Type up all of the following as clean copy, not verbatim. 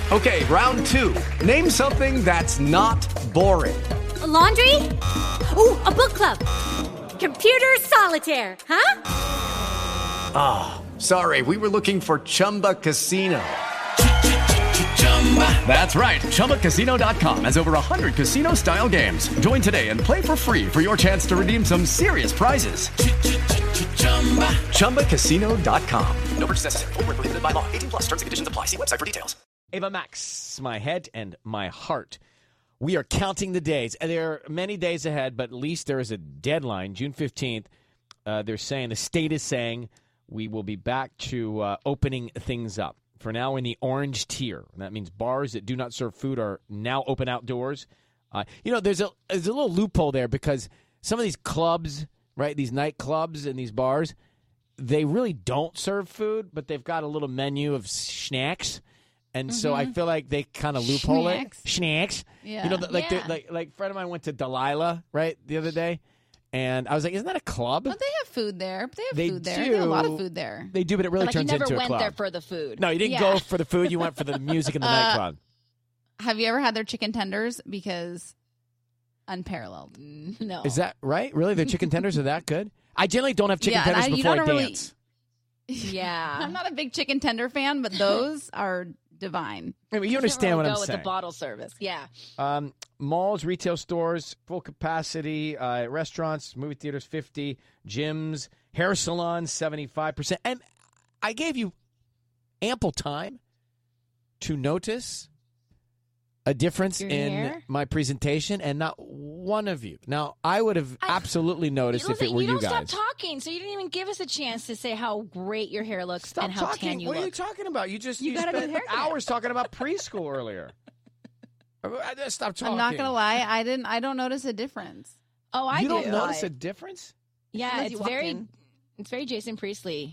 Okay, round two. Name something that's not boring. A laundry? Ooh, a book club. Computer solitaire, huh? Ah, sorry, we were looking for Chumba Casino. That's right. ChumbaCasino.com has over 100 casino-style games. Join today and play for free for your chance to redeem some serious prizes. ChumbaCasino.com. No purchase necessary. Void where prohibited by law. 18 plus. Terms and conditions apply. See website for details. Ava Max, my head and my heart. We are counting the days. There are many days ahead, but at least there is a deadline, June 15th. They're saying, the state is saying, we will be back to opening things up. For now, in the orange tier. That means bars that do not serve food are now open outdoors. There's a little loophole there because some of these clubs, right, these nightclubs and these bars, they really don't serve food, but they've got a little menu of snacks. And so I feel like they kind of loophole it. Snacks. Yeah. Like a friend of mine went to Delilah, right, the other day. And I was like, isn't that a club? But they have food there. They have food there. Do. They have a lot of food there. They do, but it really turns into a club. You never went there for the food. No, you didn't go for the food. You went for the music and the nightclub. Have you ever had their chicken tenders? Because unparalleled. No. Is that right? Really? Their chicken tenders are that good? I generally don't have chicken tenders before I dance. Yeah. I'm not a big chicken tender fan, but those are divine. I mean, you understand what I'm saying. Go with the bottle service. Yeah. Malls, retail stores, full capacity, restaurants, movie theaters, 50, gyms, hair salons, 75%. And I gave you ample time to notice a difference in my presentation, and not one of you. Now, I would have absolutely noticed if it were you guys. You don't stop talking, so you didn't even give us a chance to say how great your hair looks and how tan you look. What are you talking about? You spent hours talking about preschool earlier. Stop talking. I'm not gonna lie, I don't notice a difference. Oh, I do. You don't notice a difference? Yeah, it's very Jason Priestley.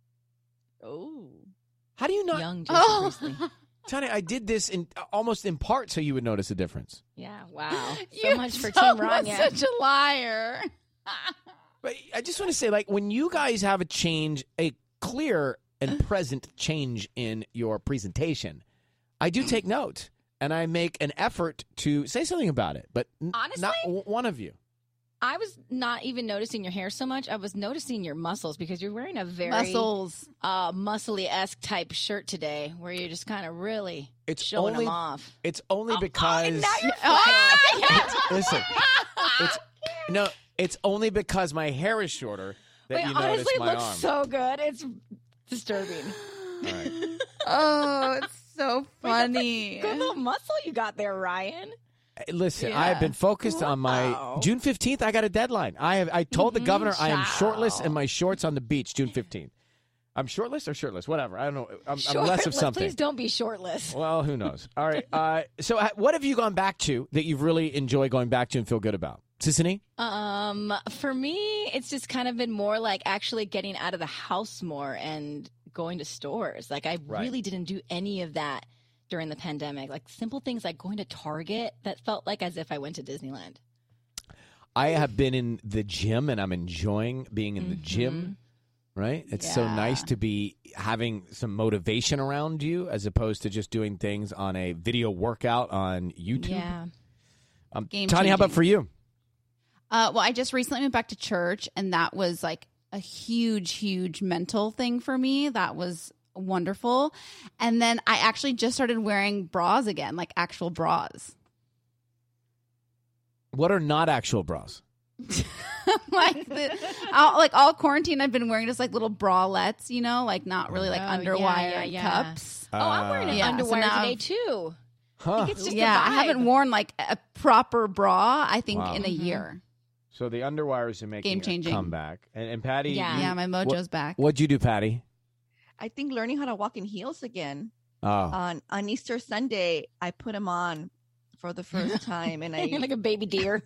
Oh, how do you not? Young Jason Priestley. Tanya, I did this almost in part so you would notice a difference. Yeah, wow. So much for Team Rania. Such a liar. But I just want to say, like, when you guys have a clear and present change in your presentation, I do take note. And I make an effort to say something about it. But honestly, not one of you. I was not even noticing your hair so much. I was noticing your muscles because you're wearing a very muscly-esque type shirt today where you're just kind of really showing them off. It's only because... Listen. It's only because my hair is shorter that you notice my arm. It looks so good. It's disturbing. All right. Oh, it's so funny. Good little muscle you got there, Ryan. Listen, I have been focused on my June 15th. I got a deadline. I told the governor I am shortless in my shorts on the beach June 15th. I'm shortless or shirtless, whatever. I don't know. I'm less of something. Please don't be shortless. Well, who knows? All right. So, what have you gone back to that you've really enjoyed going back to and feel good about, Sissany? For me, it's just kind of been more like actually getting out of the house more and going to stores. Like I really didn't do any of that during the pandemic, like simple things like going to Target that felt like as if I went to Disneyland. I have been in the gym and I'm enjoying being in the gym, right? It's so nice to be having some motivation around you as opposed to just doing things on a video workout on YouTube. Yeah. Tanya, how about for you? Well, I just recently went back to church and that was like a huge mental thing for me. That was wonderful. And then I actually just started wearing bras again, like actual bras. What are not actual bras? all quarantine I've been wearing just like little bralettes, like not really like underwire cups. I'm wearing an underwire today too. Huh. It's just I haven't worn like a proper bra, I think, in a year. So the underwires are making a comeback. And Patty? Yeah, my mojo's back. What'd you do, Patty? I think learning how to walk in heels again. Oh. On Easter Sunday, I put them on for the first time, and You're like a baby deer.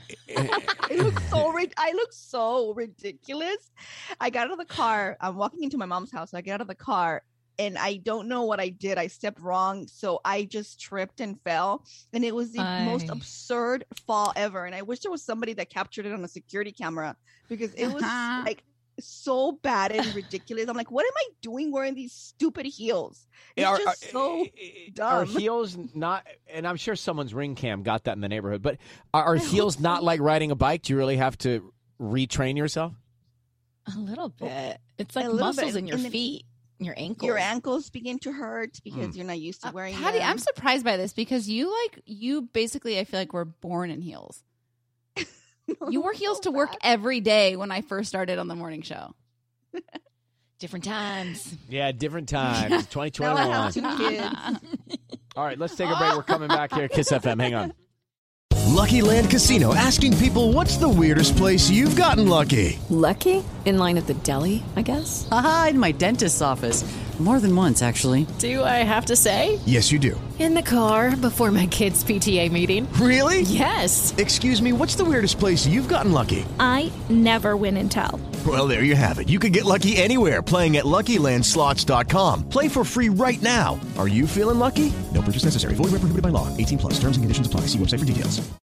I look so ridiculous. I got out of the car. I'm walking into my mom's house. I get out of the car, and I don't know what I did. I stepped wrong, so I just tripped and fell, and it was the most absurd fall ever. And I wish there was somebody that captured it on a security camera because it was like so bad and ridiculous. I'm like, what am I doing wearing these stupid heels? It's just so dumb. Are heels not, and I'm sure someone's ring cam got that in the neighborhood, but are heels not like riding a bike? Do you really have to retrain yourself? A little bit. It's like A little muscles bit. in your And then feet, your ankles. Your ankles begin to hurt because you're not used to wearing Patty, them. I'm surprised by this because you basically, I feel like, were born in heels. You wore heels to work every day when I first started on the morning show. Different times. Yeah, different times. Now I have 2021. 2 kids. All right, let's take a break. We're coming back here. Kiss FM. Hang on. Lucky Land Casino, asking people, what's the weirdest place you've gotten lucky? Lucky? In line at the deli, I guess? Aha, in my dentist's office. More than once, actually. Do I have to say? Yes, you do. In the car before my kids' PTA meeting. Really? Yes. Excuse me, what's the weirdest place you've gotten lucky? I never win and tell. Well, there you have it. You can get lucky anywhere, playing at LuckyLandSlots.com. Play for free right now. Are you feeling lucky? No purchase necessary. Void where prohibited by law. 18+. Terms and conditions apply. See website for details.